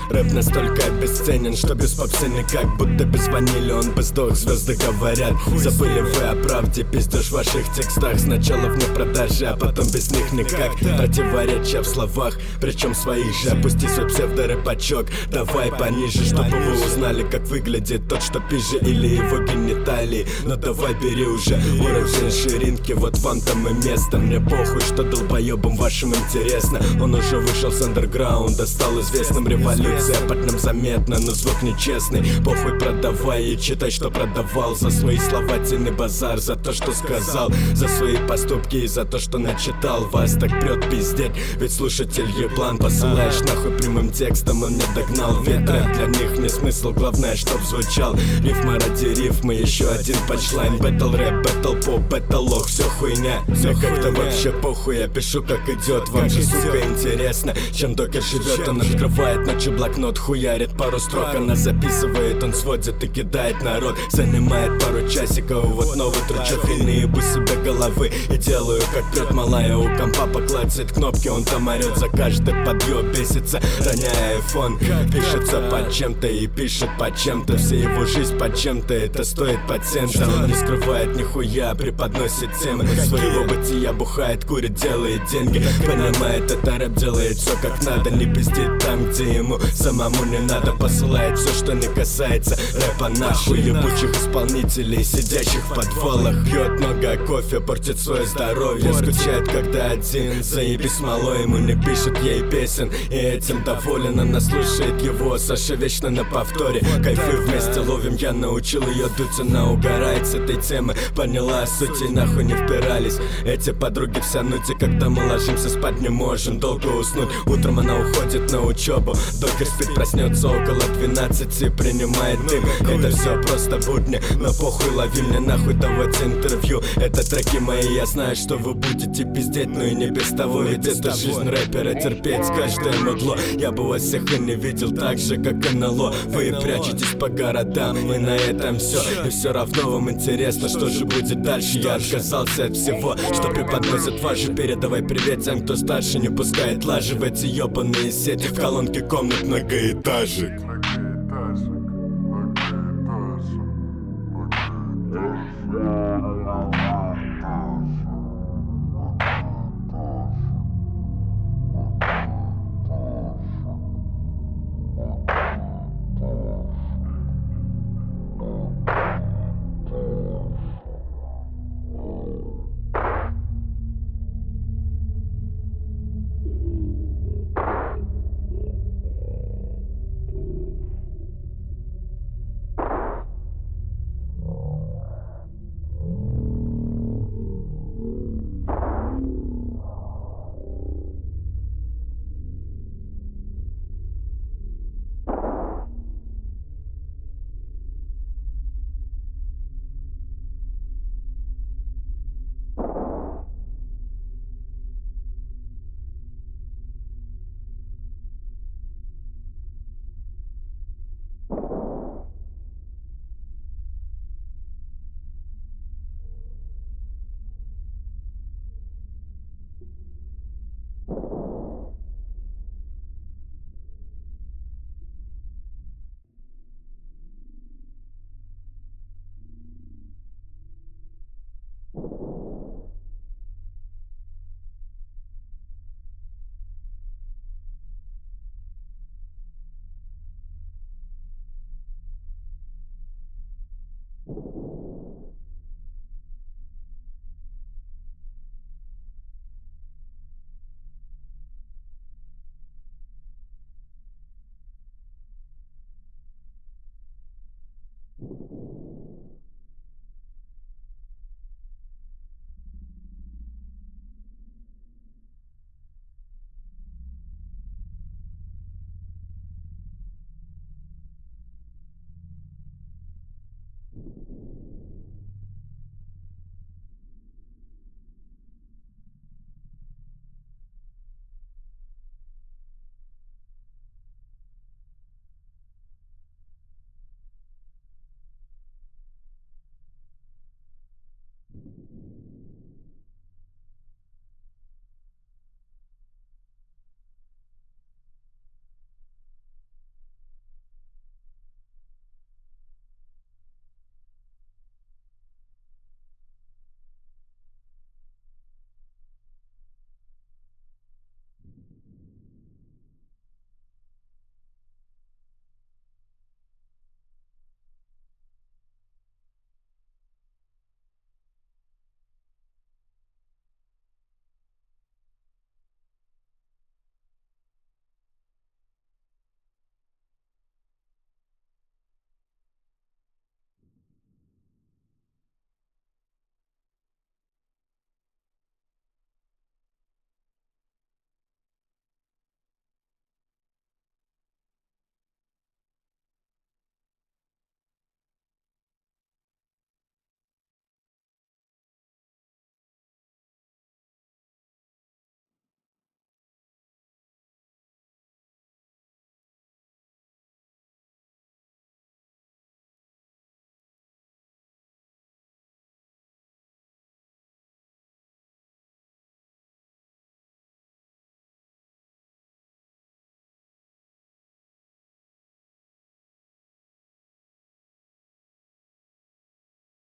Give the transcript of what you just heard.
Рэп настолько обесценен, что без попсы никак. Будто без ванили он бы сдох, звезды говорят. Забыли вы о правде, пиздешь в ваших текстах. Сначала вне продажи, а потом без них никак. Противоречия в словах, причем своих же. Опусти свой псевдорэпачок, давай пониже, чтобы вы узнали, как выглядит тот, что пизже, или его гениталии. Но давай бери уже уровень ширинки, вот вам там и место. Мне похуй, что долбоебам вашим интересно. Он уже вышел с андерграунда, стал известным. Революция под нам заметна, но звук нечестный. Похуй, продавай и читай, что продавал. За свои слова ценный базар, за то, что сказал, за свои поступки и за то, что начитал. Вас так прет пиздеть, ведь слушатель еблан. Посылаешь нахуй прямым текстом, он не догнал ветра. Для них не смысл, главное, чтоб звучал. Рифма ради рифмы, еще один панчлайн. Бэтл рэп, бэтл поп, бэтл лох, все хуйня. Мне как-то вообще похуй, я пишу как идет. Вам же, сука, интересно, чем докер живет. Он открывает ночью блокнот, хуярит пару строк. Она записывает, он сводит и кидает народ. Занимает пару часиков, вот новый трючок. И наебу себе головы и делаю, как прет малая. У компа поклацает кнопки, он там орет за каждый подъеб, бесится, роняя айфон. Пишется под чем-то и пишет под чем-то. Вся его жизнь под чем-то, это стоит пациента. Он не скрывает нихуя, преподносит темы своего бытия, бухает, курит, делает деньги. Понимает, это рэп делает все как надо. Не пиздит там, где ему самому не надо. Посылает все, что не касается рэпа нахуй. Ебучих исполнителей, сидящих в подвалах. Пьет много кофе, портит свое здоровье. Скучает, когда один, заебись смолой. Ему не пишет ей песен, и этим доволен. Она слушает его, Саша вечно на повторе. Кайфы вместе ловим, я научил ее дуть. Она угорает с этой темы, поняла суть и нахуй не впирались эти подруги в нуте. Когда мы ложимся спать, не можем долго уснуть. Утром она уходит на учебу, докер спит, проснется около 12 и принимает дым. Это все просто будни, но похуй, лови мне нахуй, давайте интервью. Это треки мои, я знаю, что вы будете пиздеть, но и не без того. Ведь это жизнь рэпера, терпеть каждое мудло. Я бы вас всех и не видел так же, как НЛО. Вы прячетесь по городам, и на этом все. И все равно вам интересно, что же будет дальше. Я отказался от всего, что преподносят ваши. Передавай привет тем, кто старше. Не пускает лажи в эти ебаные сети, в колонке комнат многоэтажек.